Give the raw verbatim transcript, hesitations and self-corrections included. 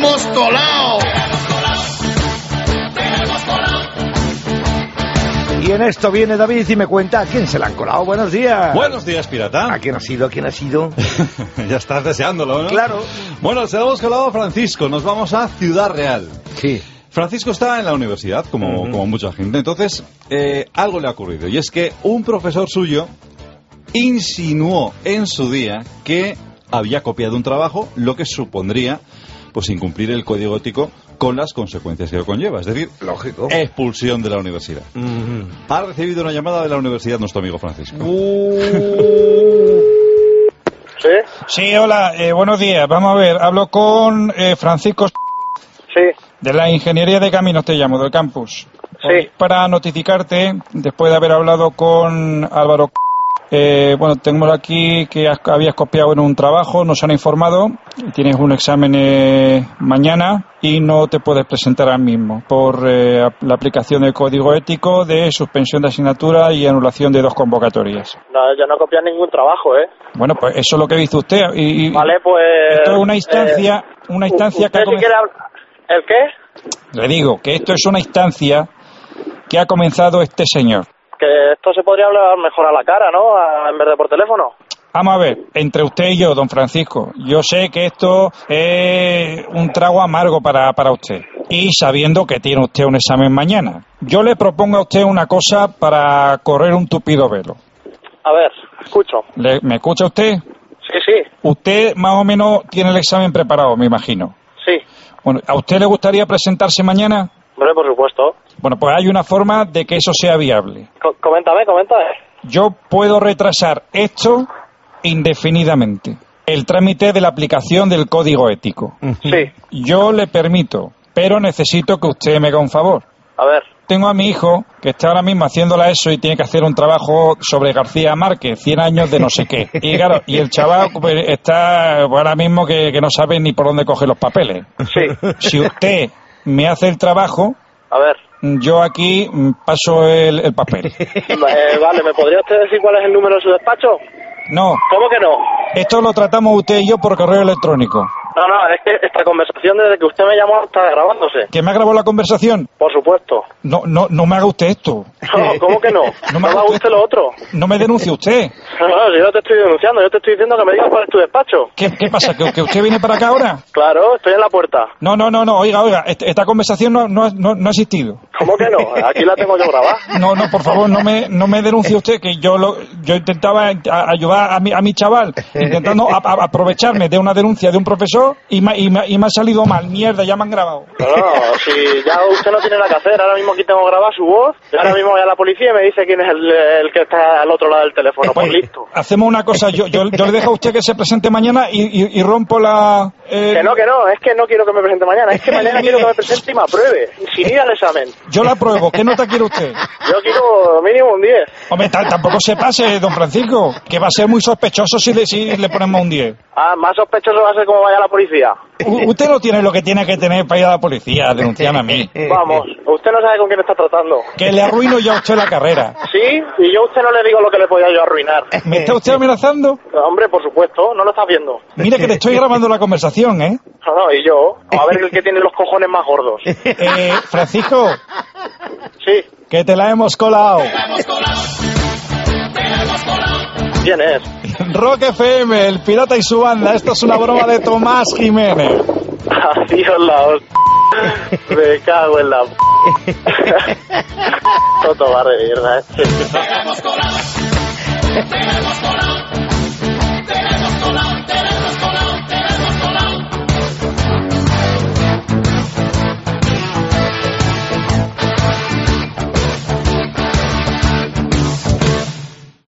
hemos colado! Y en esto viene David y me cuenta a quién se la han colado. Buenos días. Buenos días, pirata. ¿A quién ha sido? ¿A quién ha sido? Ya estás deseándolo, ¿no? Claro. Bueno, se lo hemos colado a Francisco. Nos vamos a Ciudad Real. Sí. Francisco está en la universidad, como, uh-huh. como mucha gente. Entonces, eh, algo le ha ocurrido. Y es que un profesor suyo insinuó en su día que había copiado un trabajo, lo que supondría pues incumplir el código ético con las consecuencias que lo conlleva. Es decir, lógico, expulsión de la universidad. Uh-huh. Ha recibido una llamada de la universidad nuestro amigo Francisco. Uh... ¿Sí? Sí, hola, eh, buenos días. Vamos a ver, hablo con eh, Francisco. Sí. De la Ingeniería de Caminos te llamo, del campus. Sí. Para notificarte, después de haber hablado con Álvaro, eh, bueno, tenemos aquí que has, habías copiado en un trabajo, nos han informado, tienes un examen eh, mañana y no te puedes presentar ahora mismo por eh, la aplicación del código ético de suspensión de asignatura y anulación de dos convocatorias. No, yo no copié ningún trabajo, ¿eh? Bueno, pues eso es lo que dice usted. Y, y vale, pues... Esto es una instancia, eh, una instancia que ha comenzado... ¿El qué? Le digo que esto es una instancia que ha comenzado este señor. Que esto se podría hablar mejor a la cara, ¿no? A, en vez de por teléfono. Vamos a ver, entre usted y yo, don Francisco, yo sé que esto es un trago amargo para, para usted. Y sabiendo que tiene usted un examen mañana, yo le propongo a usted una cosa para correr un tupido velo. A ver, escucho. ¿Le, ¿Me escucha usted? Sí, sí. Usted más o menos tiene el examen preparado, me imagino. Sí. Bueno, ¿a usted le gustaría presentarse mañana? Hombre, por supuesto. Bueno, pues hay una forma de que eso sea viable. Co- coméntame, coméntame. Yo puedo retrasar esto indefinidamente. El trámite de la aplicación del código ético. Sí. Yo le permito, pero necesito que usted me haga un favor. A ver. Tengo a mi hijo que está ahora mismo haciéndola eso y tiene que hacer un trabajo sobre García Márquez, cien años de no sé qué. Y claro, y el chaval pues, está pues, ahora mismo que, que no sabe ni por dónde coger los papeles. Sí. Si usted me hace el trabajo, a ver, yo aquí paso el, el papel. Eh, vale, ¿me podría usted decir cuál es el número de su despacho? No. ¿Cómo que no? Esto lo tratamos usted y yo por correo electrónico. No, no, es que esta conversación desde que usted me llamó está grabándose. ¿Que me ha grabado la conversación? Por supuesto. No, no, no me haga usted esto. No, ¿cómo que no? No me haga haga usted, usted lo otro. No me denuncie usted. No, no, yo no te estoy denunciando, yo te estoy diciendo que me digas cuál es tu despacho. ¿Qué, qué pasa? ¿Que, ¿Que usted viene para acá ahora? Claro, estoy en la puerta. No, no, no, no, oiga, oiga, esta, esta conversación no, no, no, no ha existido. ¿Cómo que no? Aquí la tengo yo grabada. No, no, por favor, no me, no me denuncie usted, que yo lo, yo intentaba ayudar a mi, a mi chaval, intentando a, a aprovecharme de una denuncia de un profesor y me, y, me, y me ha salido mal. Mierda, ya me han grabado. No, no, si ya usted no tiene nada que hacer, ahora mismo aquí tengo grabada su voz, y ahora mismo voy a la policía y me dice quién es el, el que está al otro lado del teléfono, pues, pues listo. Hacemos una cosa, yo, yo, yo le dejo a usted que se presente mañana y, y, y rompo la... Eh... Que no, que no, es que no quiero que me presente mañana, es que mañana quiero que me presente y me apruebe, sin ir al examen. Yo la apruebo, ¿qué nota quiere usted? Yo quiero mínimo un diez. Hombre, t- tampoco se pase, don Francisco, que va a ser muy sospechoso si le, si le ponemos un diez. Ah, más sospechoso va a ser como vaya a la policía. U- usted no tiene lo que tiene que tener para ir a la policía a denunciarme a mí. Vamos, usted no sabe con quién está tratando. Que le arruino ya a usted la carrera. Sí, y yo a usted no le digo lo que le podía yo arruinar. ¿Me está usted amenazando? No, hombre, por supuesto, no lo estás viendo. Mira que te estoy grabando la conversación, ¿eh? No, no, y yo, a ver el que tiene los cojones más gordos. Eh, Francisco. Sí. Que te la hemos colado. ¿Quién es? Rock F M, el pirata y su banda. Esto es una broma de Tomás Jiménez. Adiós la hostia. Me cago en la... Toto va a reír, ¿eh?